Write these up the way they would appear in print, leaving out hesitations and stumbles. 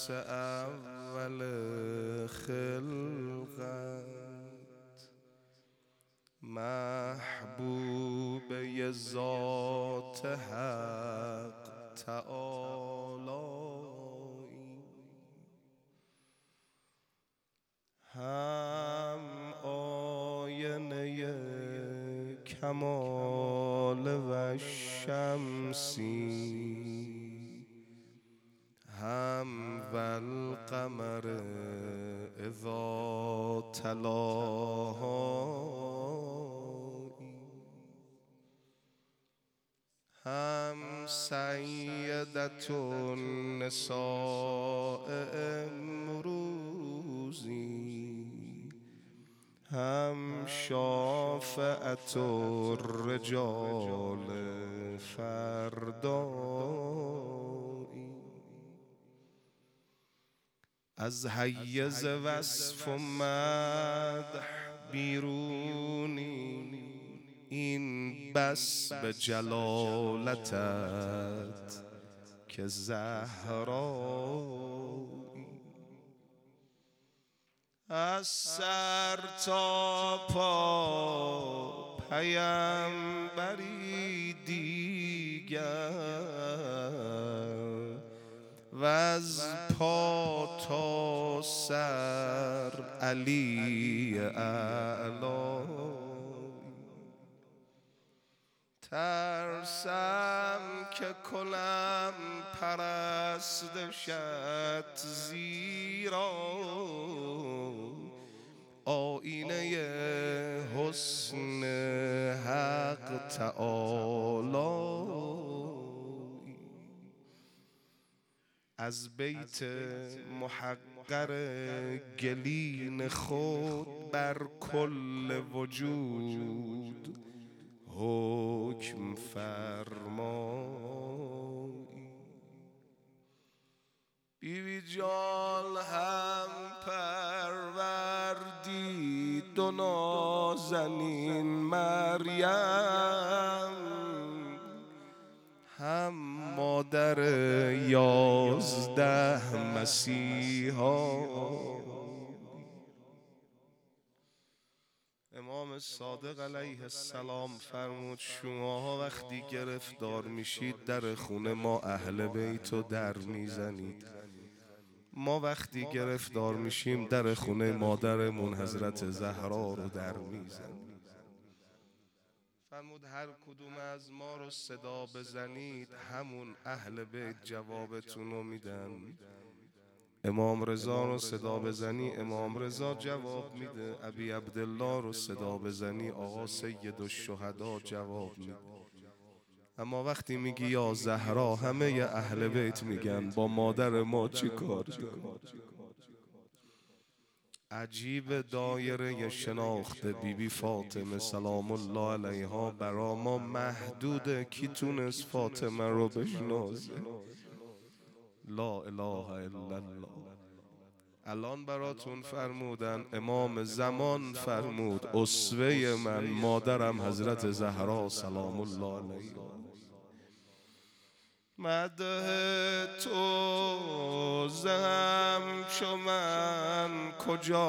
اول خلقت محبوب ذات حق تعالی، هم آینه کمال و شمسی، هم والقمر اذا تلاها، هم سیدة النساء امروزی، هم شافعة الرجال فردایی. از حیز وصف و مدح بیرونی، این بس به جلالتت که زهرایی. از سر تا پا پیمبری دیگر، و از پا تا سر علی اعلی. ترسم که کنم پرستشت، زیرا آینه حسن حق تعالی. از بیت محقر گلین خود بر کل وجود حکم فرمایی. بیبی جان هم پروردید و نازنین مریم، هم مادر 11 مسیحا. امام صادق علیه السلام فرمود شماها وقتی گرفتار میشید در خونه ما اهل بیت رو در میزنید، ما وقتی گرفتار میشیم در خونه مادرمون حضرت زهرا رو در میزنیم. فرمود هر کدوم از ما رو صدا بزنید همون اهل بیت جوابتون رو میدن. امام رضا رو صدا بزنی امام رضا جواب میده، ابی عبدالله رو صدا بزنی آقا سید الشهدا جواب میده. اما وقتی میگی یا زهرا همه اهل بیت میگن با مادر ما چی کار؟ عجیب دایره شناخت بیبی فاطمه سلام الله علیها برا ما محدوده. کی تونست فاطمه رو بشناسه؟ لا اله الا الله. الان براتون فرمودن امام زمان فرمود اسوه من مادرم حضرت زهرا سلام الله علیها. مده تو زم چو من کجا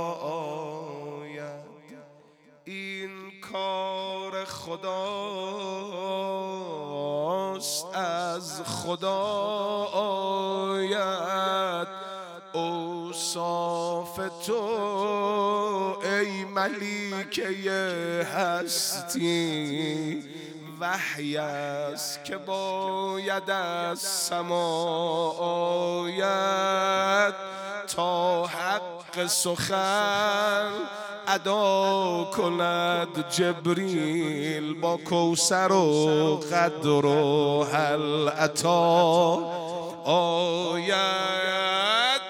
آید، این کار خداست از خدا آید. اوصاف تو ای ملیکه هستی، وحی است که باید از سما آید. تا حق سخن ادا کند جبریل، با کوثر و قدر و هل عطا آید.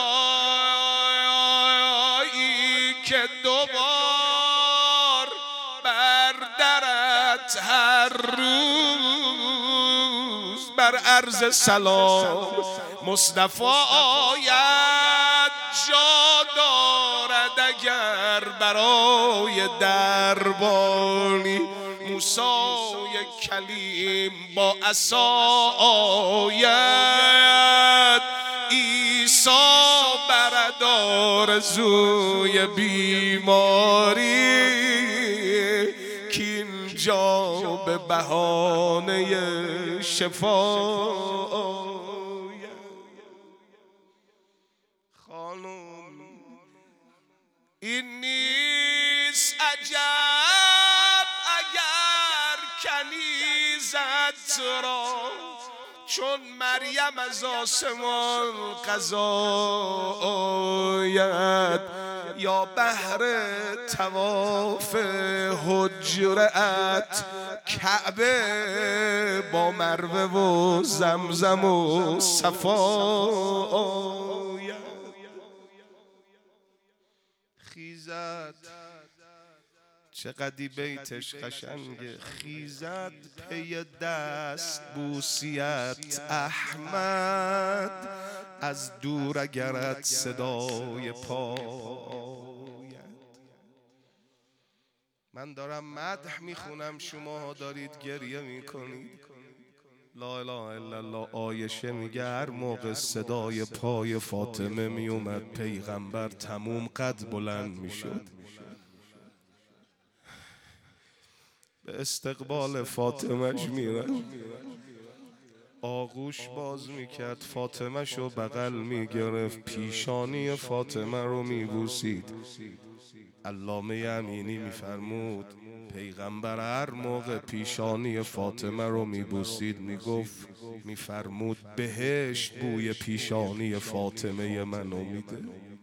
جایی که دوبار بر درت هر روز بر عرض سلام مصطفی آید. جا دارد اگر برای دربانی موسی کلیم با عصا آید. عیسی برد آرزوی بیماری کینجا به بهانه شفا خانم این نیست عجب اگر کنیزت را چون مریم از آسمان قضا آید یا بهر طواف حجرت کعبه با مروه و زمزم و صفا آید خیزد چقدی بیتش قشنگه خیزد پی دست بوسیت احمد از دور اگرت صدای پا آید من دارم مدح میخونم شما دارید گریه میکنید لا اله الا الله عایشه میگه هر موقع صدای پای فاطمه میومد پیغمبر تموم قد بلند میشد به استقبال فاطمهش میرفت آغوش باز میکرد فاطمهش رو بغل میگرفت پیشانی فاطمه رو میبوسید علامه امینی میفرمود پیغمبر هر موقع پیشانی فاطمه رو میبوسید میگفت میفرمود بهشت بوی پیشانی فاطمه منو میده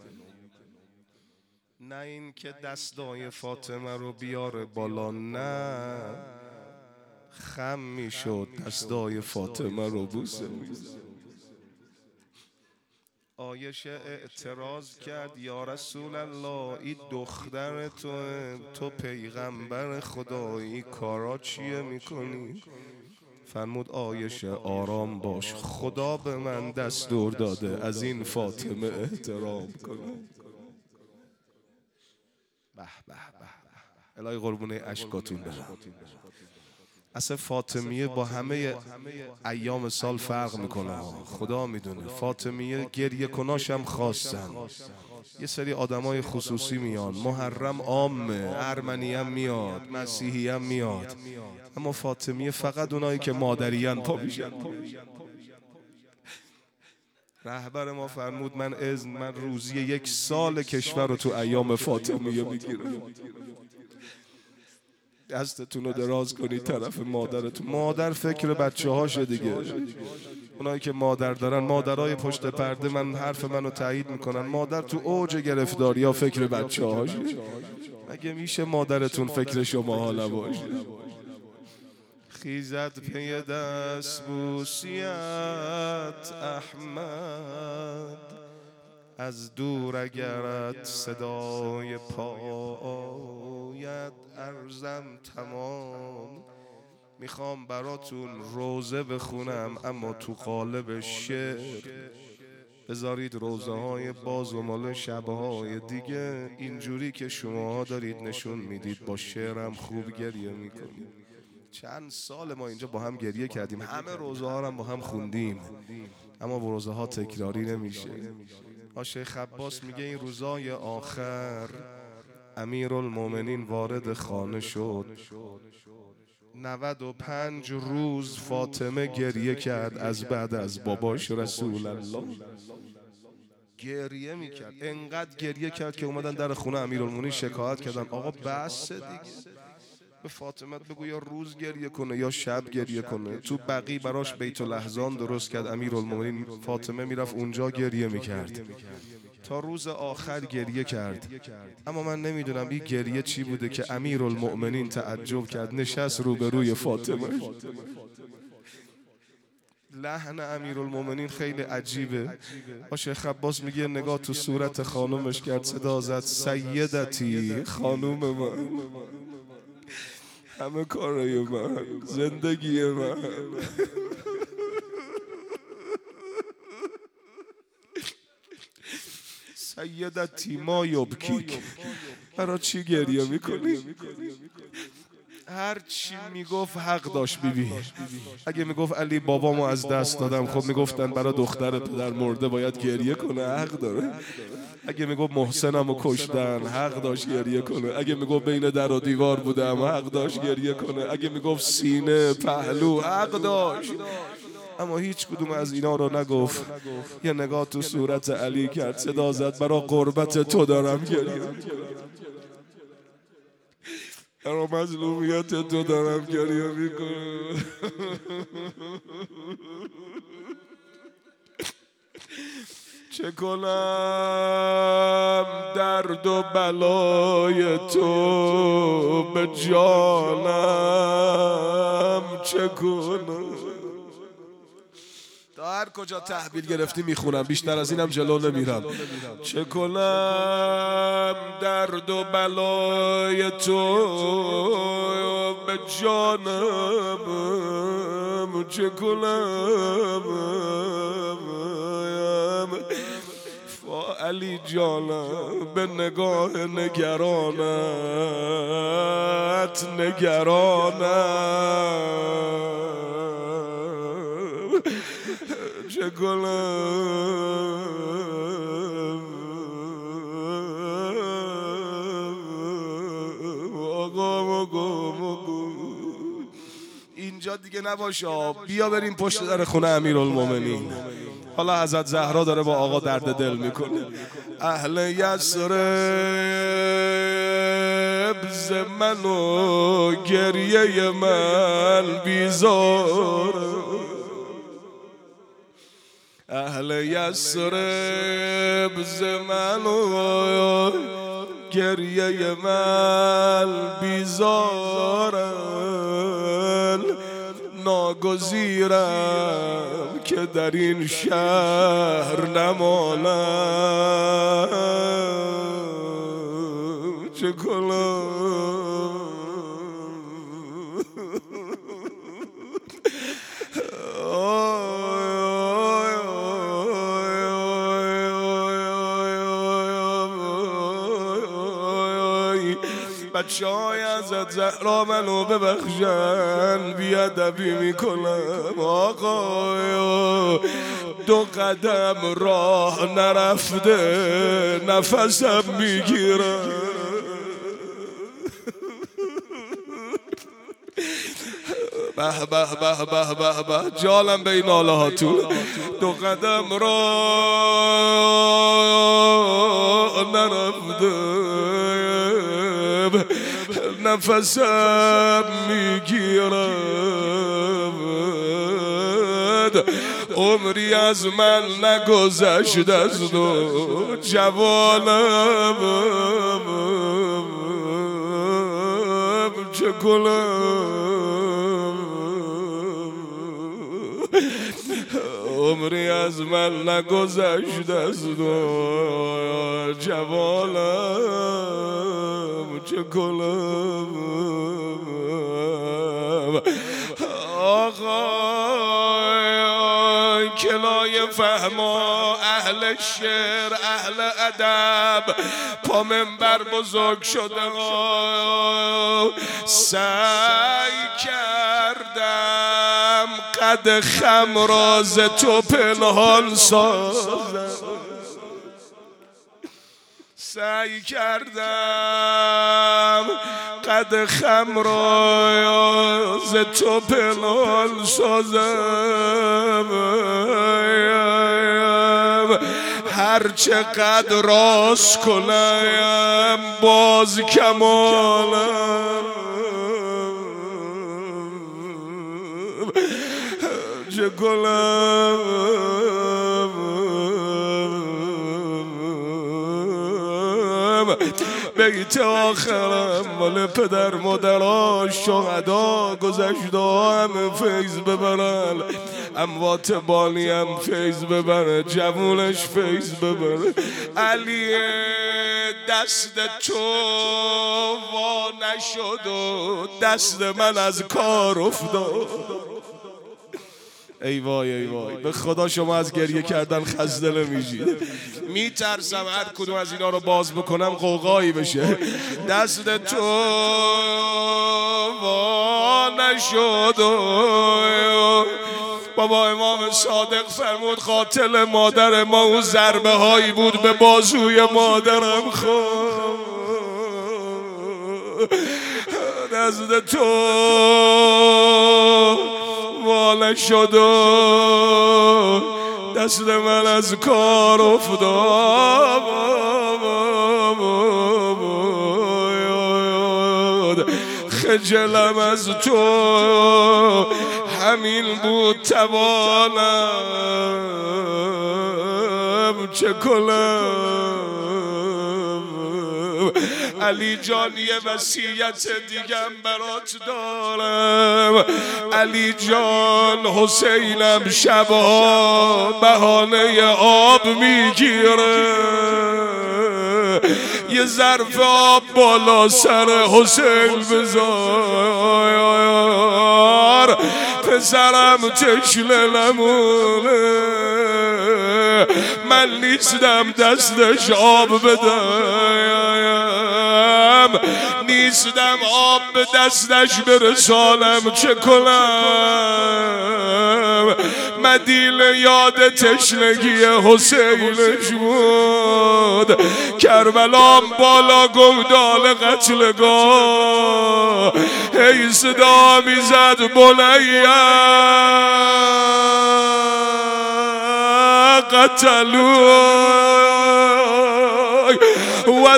نه این که دستای فاطمه رو بیاره بالا نه خم میشد دستای فاطمه رو بوسه عایشه اعتراض کرد یا رسول الله این دختر تو پیغمبر خدایی کارا چیه میکنی؟ فرمود عایشه آرام باش خدا به من دستور داده از این فاطمه احترام کنم به به به الهی قربونه اشکاتون برم اصلا فاطمیه با همه ایام سال فرق میکنه خدا میدونه فاطمیه گریه کناش هم خواستن یه سری آدمای خصوصی میان محرم عامه ارمنی هم میاد مسیحی هم میاد اما فاطمیه فقط اونایی که مادریان پا میشن رهبر ما فرمود من روزی 1 سال کشور رو تو ایام فاطمیه میگیرم دستتون رو دراز کنید طرف مادرتون مادر فکر بچه هاشه دیگه اونایی که مادر دارن مادرای پشت پرده من حرف منو تایید میکنن مادر تو اوج گرفتاری ها فکر بچه هاشه مگه میشه مادرتون فکر شما ها نباشه خیزد پی دست بوسیت احمد از دور اگرت صدای پا آید عرضم تمام میخوام براتون روزه بخونم اما تو قالب شعر بذارید روزه های باز و مال شبهای دیگه اینجوری که شماها دارید نشون میدید با شعرم خوب گریه میکنید چند سال ما اینجا با هم گریه کردیم همه روزه ها هم با هم خوندیم اما روزه ها تکراری نمیشه شیخ عباس میگه این روزای آخر امیرالمومنین وارد خانه شد 95 روز فاطمه گریه کرد از بعد از باباش رسول الله گریه میکرد انقدر گریه کرد که اومدن در خونه امیرالمومنین شکایت کردن آقا بس دیگه به فاطمه بگو یا روز گریه کنه یا شب گریه کنه تو بقی براش بیت الاحزان درست کرد امیرالمومنین فاطمه میرفت اونجا گریه میکرد تا روز آخر گریه کرد اما من نمیدونم این گریه چی بوده که امیرالمومنین تعجب کرد نشست روبروی فاطمه لحن امیرالمومنین خیلی عجیبه شیخ عباس میگه نگاه تو صورت خانومش کرد صدا زد سیدتی خانوم من همه کارای من زندگی من سیدتی ما یبکیک برای چی گریه میکنی؟ هر چی میگفت حق داشت بیبی. اگه میگفت علی بابامو از دست دادم، خب میگفتن برای دختر پدر مرده باید گریه کنه، حق داره. اگه میگفت محسنمو کشتن، حق داشت گریه کنه. اگه میگفت بین در و دیوار بودم، حق داشت گریه کنه. اگه میگفت سینه، پهلو، حق داشت. اما هیچ کدوم از اینا رو نگفت. یه نگاه تو صورت علی کرد، صدا زد برای قربت تو دارم گریه، برای مظلومیت تو دارم گریه میکنم. چه کنم درد و بلای تو به جانم، چه کنم. تا هر کجا تحویل گرفتی میخونم، بیشتر از اینم جلو نمیرم. چه کنم درد و بلای تو به جانم، چه کنم علی جانم. به نگاه نگرانت نگرانم، چه کنم اینجا دیگه نباشه. بیا بریم پشت در خونه امیرالمومنین. حالا حضرت زهرا داره با آقا درد دل میکنه. اهل یثرب ز من و گریه من بیزار، اهل یثرب ز من و گریه من بیزارن، ناگزیرم که در این شهر نمانم، چه کنم بچه های حضرت زهرا منو ببخشن، بیادبی میکنم آقا. دو قدم راه نرفته نفسم میگیرم، به به به به به به جالم به این ناله هاتون. دو قدم راه نرفته نفسم میگیرد، عمری از من نگذشت از دو جوانم، چه کنم عمری از من نگذشت از دو جوانم، چه کنم آقا. کلای فهما اهل شعر اهل ادب پا منبر بزرگ شده، سعی کردم قد خمراز تو پنهان سازم، سعی کردم قد خمراز تو پنهان سازم، هر چقدر راست کنم باز کمالم، چه کنم. بیت آخرم مال پدر مادرها شهدا گذشته هم فیض ببرن، اموات بانی هم فیض ببره، جوونش فیض ببره. علی دست تو وا نشد و دست من از کار افتاد. ای وای ای وای، به خدا شما از گریه کردن خسته نمیشید. میترسم هر کدوم از اینا رو باز بکنم قوقایی بشه. دست تو نشد. بابا امام صادق فرمود قاتل مادر ما اون ضربه هایی بود به بازوی مادرم نزد تو واله شد و دست من از کار افتاد. خجلم از تو همین بود توانم چه کنم. علی جان یه وصیت دیگم برات دارم. علی جان حسینم شبها بهانه آب میگیره، یه ظرف آب بالا سر حسین بذار، پسرم تشنه نمونه. من نیستم دستش آب بدم، نیستم آب به دستش برسانم، چه کنم؟ مدیل یاد تشنگی حسینش بود. کربلام بالا گودال قتلگاه، هی صدا میزد بنیا قتلوی و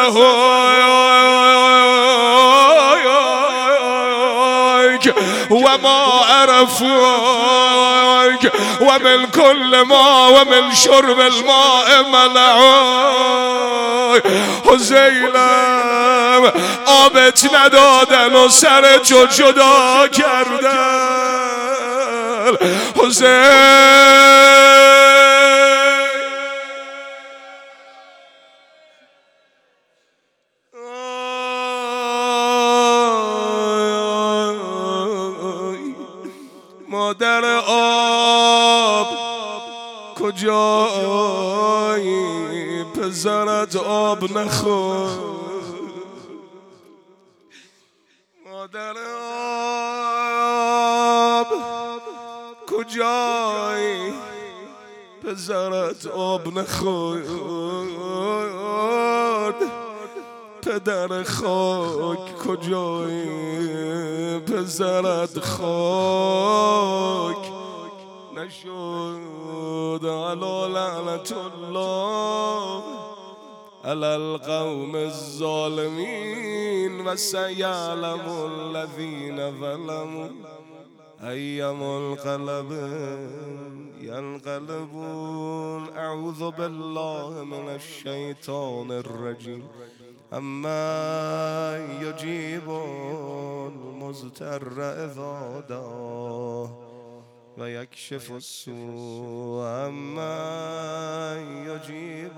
ذبحوک و ما عرفوک و من کل ما و من شرب الماء منعوک. حسینم آبت ندادن و سر جو جدا کردن. حسین مادر آب کجایی؟ پسرت آب نخور. مادر آب کجایی؟ پسرت آب نخورد. پدر خاک کجایی؟ پسرت خاک نشد. علی لعنت الله علی القوم الظالمین و سیعلم الذین ظلموا ای منقلب ینقلبون. اعوذ بالله من الشیطان الرجیم. اما یجیب المضطر اذا دعاه و یکشف السوء. اما یجیب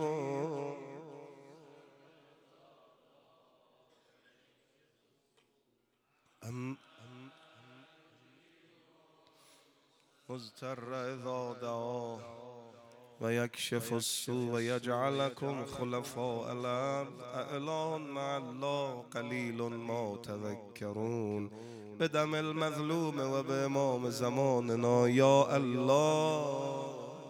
مضطر اذا دعاه و یکشف السوء و یجعلکم خلفاء الارض اإله مع الله قلیل ما تذکرون. به دم المظلوم و به امام زماننا یا الله.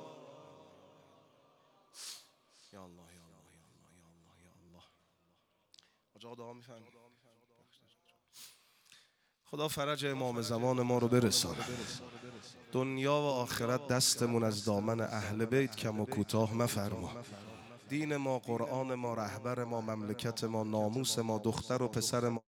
یا الله یا الله یا الله یا الله یا الله. آقا دعا می‌فرمایید خدا فرج امام زمان ما رو برسانه. دنیا و آخرت دستمون از دامن اهل بیت کم و کوتاه مفرما. دین ما، قرآن ما، رهبر ما، مملکت ما، ناموس ما، دختر و پسر ما